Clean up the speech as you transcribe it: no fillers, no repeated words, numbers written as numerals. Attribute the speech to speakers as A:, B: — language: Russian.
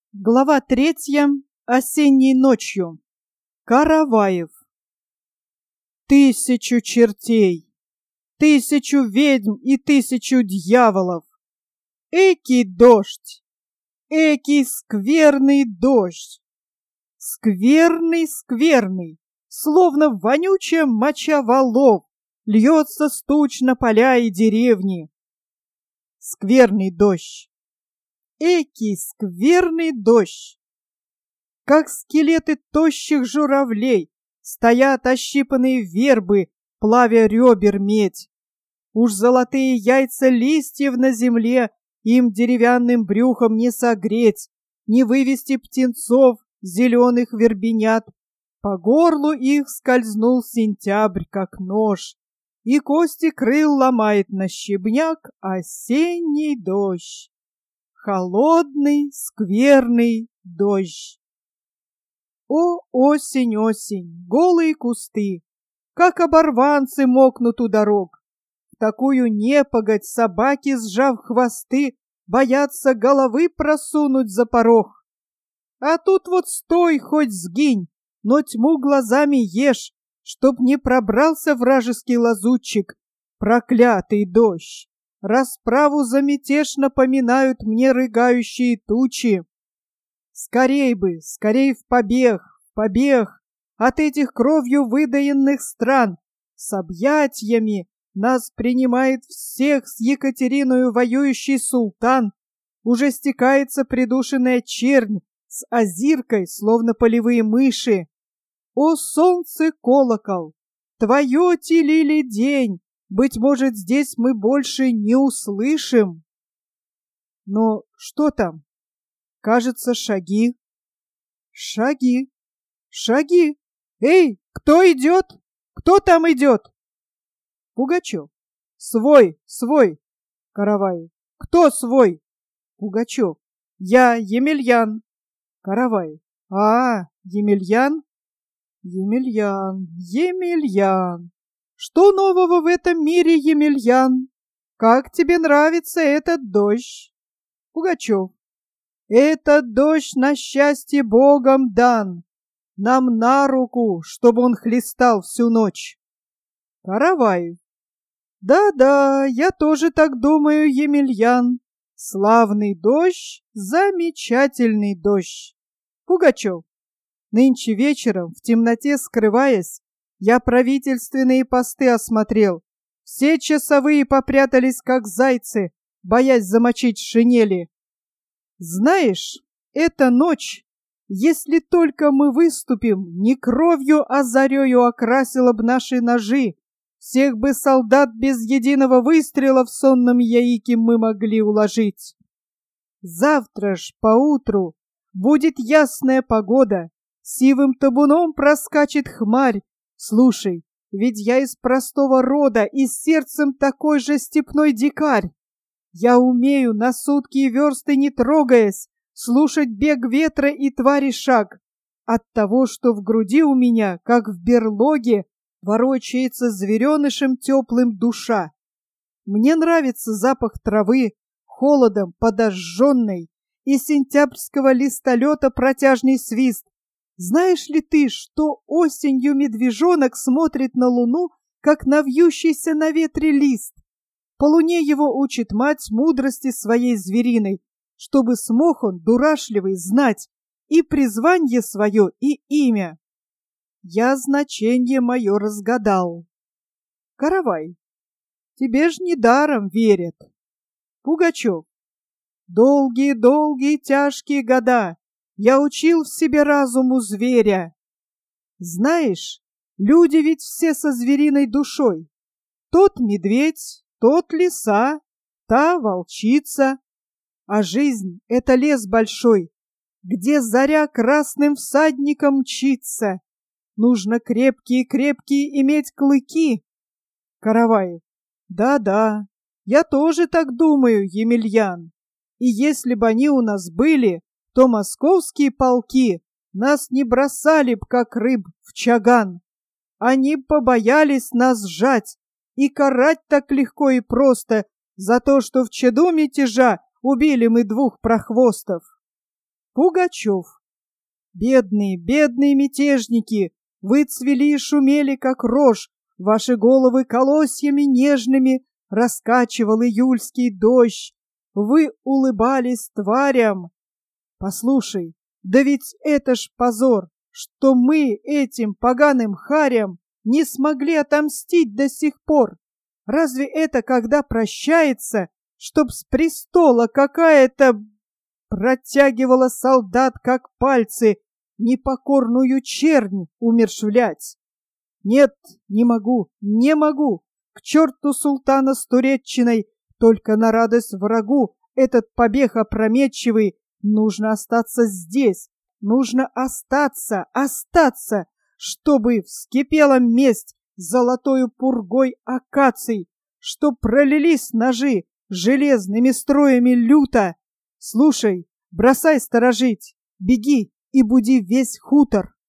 A: Глава 3. Осенней ночью. Караваев. Тысячу чертей, тысячу ведьм и тысячу дьяволов. Экий дождь, экий скверный дождь. Скверный, скверный, словно вонючая моча волов, льется с туч на поля и деревни. Скверный дождь. Экий скверный дождь! Как скелеты тощих журавлей стоят ощипанные вербы, плавя ребер медь. Уж золотые яйца листьев на земле им деревянным брюхом не согреть, не вывести птенцов зеленых вербенят. По горлу их скользнул сентябрь, как нож, и кости крыл ломает на щебняк осенний дождь. Холодный, скверный дождь. О, осень, осень, голые кусты, как оборванцы мокнут у дорог. В такую непогодь собаки, сжав хвосты, боятся головы просунуть за порог. А тут вот стой, хоть сгинь, но тьму глазами ешь, чтоб не пробрался вражеский лазутчик, проклятый дождь. Расправу за мятеж напоминают мне рыгающие тучи. Скорей бы, скорей в побег от этих кровью выдаенных стран. С объятиями нас принимает всех с Екатериною воюющий султан. Уже стекается придушенная чернь с озиркой, словно полевые мыши. О, солнце, колокол, твое телили день. Быть может, здесь мы больше не услышим. Но что там? Кажется, шаги. Шаги. Шаги. Эй, кто идет? Кто там идет? Пугачев. Свой, свой. Караваев. Кто свой? Пугачев. Я Емельян. Караваев. Емельян? Емельян, Емельян. Что нового в этом мире, Емельян? Как тебе нравится этот дождь? Пугачев. Этот дождь на счастье Богом дан. Нам на руку, чтобы он хлестал всю ночь. Караваев. Да-да, я тоже так думаю, Емельян. Славный дождь, замечательный дождь. Пугачев. Нынче вечером, в темноте скрываясь, я правительственные посты осмотрел. Все часовые попрятались, как зайцы, боясь замочить шинели. Знаешь, эта ночь, если только мы выступим, не кровью, а зарею окрасила б наши ножи. Всех бы солдат без единого выстрела в сонном яике мы могли уложить. Завтра ж поутру будет ясная погода, сивым табуном проскачет хмарь. Слушай, ведь я из простого рода и с сердцем такой же степной дикарь. Я умею, на сутки и версты не трогаясь, слушать бег ветра и твари шаг. От того, что в груди у меня, как в берлоге, ворочается зверенышем теплым душа. Мне нравится запах травы, холодом подожженной, и сентябрьского листолета протяжный свист. Знаешь ли ты, что осенью медвежонок смотрит на луну, как на вьющийся на ветре лист? По луне его учит мать мудрости своей звериной, чтобы смог он, дурашливый, знать и призвание свое, и имя. Я значение мое разгадал. Каравай. Тебе ж недаром верят. Пугачев. Долгие-долгие тяжкие года я учил в себе разуму зверя. Знаешь, люди ведь все со звериной душой. Тот медведь, тот лиса, та волчица. А жизнь — это лес большой, где заря красным всадником мчится. Нужно крепкие-крепкие иметь клыки. Караваев. Да-да, я тоже так думаю, Емельян. И если бы они у нас были, то московские полки нас не бросали б, как рыб, в чаган. Они побоялись нас сжать и карать так легко и просто за то, что в чаду мятежа убили мы 2 прохвостов. Пугачев. Бедные, бедные мятежники, вы цвели и шумели, как рожь, ваши головы колосьями нежными раскачивал июльский дождь, вы улыбались тварям. Послушай, да ведь это ж позор, что мы этим поганым харям не смогли отомстить до сих пор. Разве это когда прощается, чтоб с престола какая-то протягивала солдат, как пальцы, непокорную чернь умерщвлять? Нет, не могу, не могу. К черту султана с Туреччиной, только на радость врагу этот побег опрометчивый. Нужно остаться здесь, нужно остаться, чтобы вскипела месть золотою пургой акаций, чтоб пролились ножи железными струями люто. Слушай, бросай сторожить, беги и буди весь хутор.